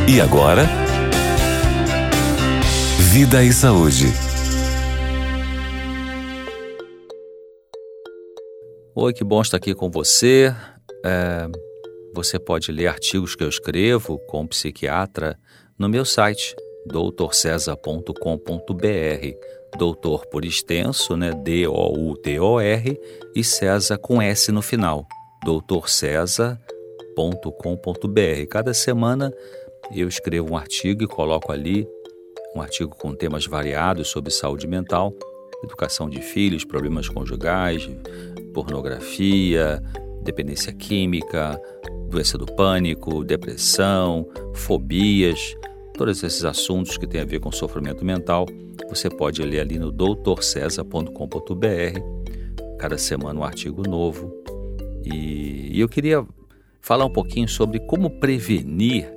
E agora, Vida e Saúde. Oi, que bom estar aqui com você. Você pode ler artigos que eu escrevo com psiquiatra no meu site, doutorcesar.com.br. Doutor por extenso, né? D-O-U-T-O-R, e Cesar com S no final, doutorcesar.com.br. Cada semana eu escrevo um artigo e coloco ali um artigo com temas variados sobre saúde mental, educação de filhos, problemas conjugais, pornografia, dependência química, doença do pânico, depressão, fobias, todos esses assuntos que têm a ver com sofrimento mental. Você pode ler ali no doutorcesar.com.br, cada semana um artigo novo. E eu queria falar um pouquinho sobre como prevenir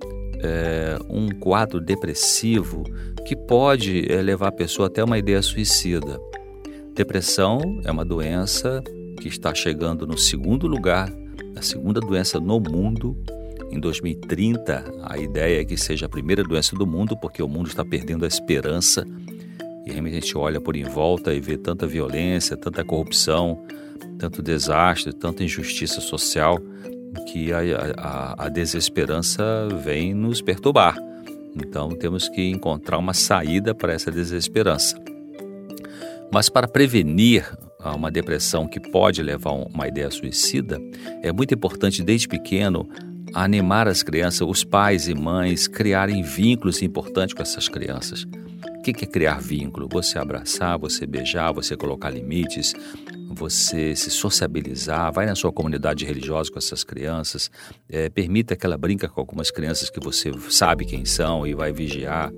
um quadro depressivo que pode levar a pessoa até uma ideia suicida. Depressão é uma doença que está chegando no segundo lugar, a segunda doença no mundo. Em 2030, a ideia é que seja a primeira doença do mundo, porque o mundo está perdendo a esperança. E realmente a gente olha por em volta e vê tanta violência, tanta corrupção, tanto desastre, tanta injustiça social, que a desesperança vem nos perturbar. Então temos que encontrar uma saída para essa desesperança. Mas para prevenir uma depressão que pode levar a uma ideia suicida, é muito importante desde pequeno animar as crianças, os pais e mães, criarem vínculos importantes com essas crianças. O que é criar vínculo? Você abraçar, você beijar, você colocar limites, você se sociabilizar, vai na sua comunidade religiosa com essas crianças, permita que ela brinque com algumas crianças que você sabe quem são e vai vigiar,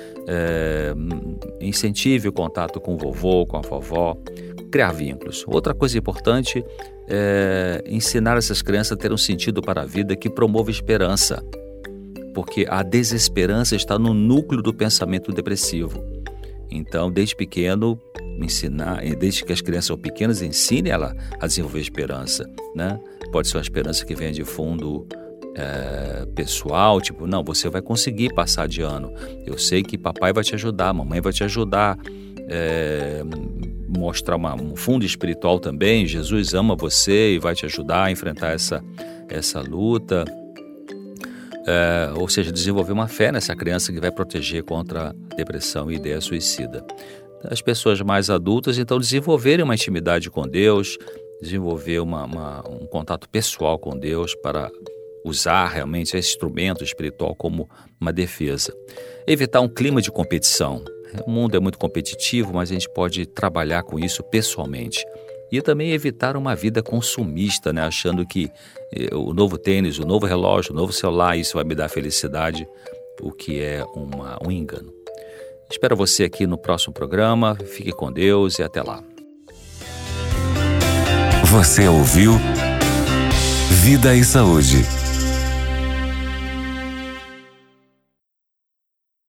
incentive o contato com o vovô, com a vovó, criar vínculos. Outra coisa importante é ensinar essas crianças a ter um sentido para a vida que promova esperança, porque a desesperança está no núcleo do pensamento depressivo. Então, desde pequeno, desde que as crianças são pequenas, ensine ela a desenvolver esperança, né? Pode ser uma esperança que venha de fundo pessoal, tipo, não, você vai conseguir passar de ano. Eu sei que papai vai te ajudar, mamãe vai te ajudar. Mostrar um fundo espiritual também. Jesus ama você e vai te ajudar a enfrentar essa luta. Ou seja, desenvolver uma fé nessa criança que vai proteger contra a depressão e ideia suicida. As pessoas mais adultas, então, desenvolverem uma intimidade com Deus, desenvolver um contato pessoal com Deus para usar realmente esse instrumento espiritual como uma defesa. Evitar um clima de competição. O mundo é muito competitivo, mas a gente pode trabalhar com isso pessoalmente. E também evitar uma vida consumista, né? Achando que o novo tênis, o novo relógio, o novo celular, isso vai me dar felicidade, o que é um engano. Espero você aqui no próximo programa. Fique com Deus e até lá. Você ouviu Vida e Saúde.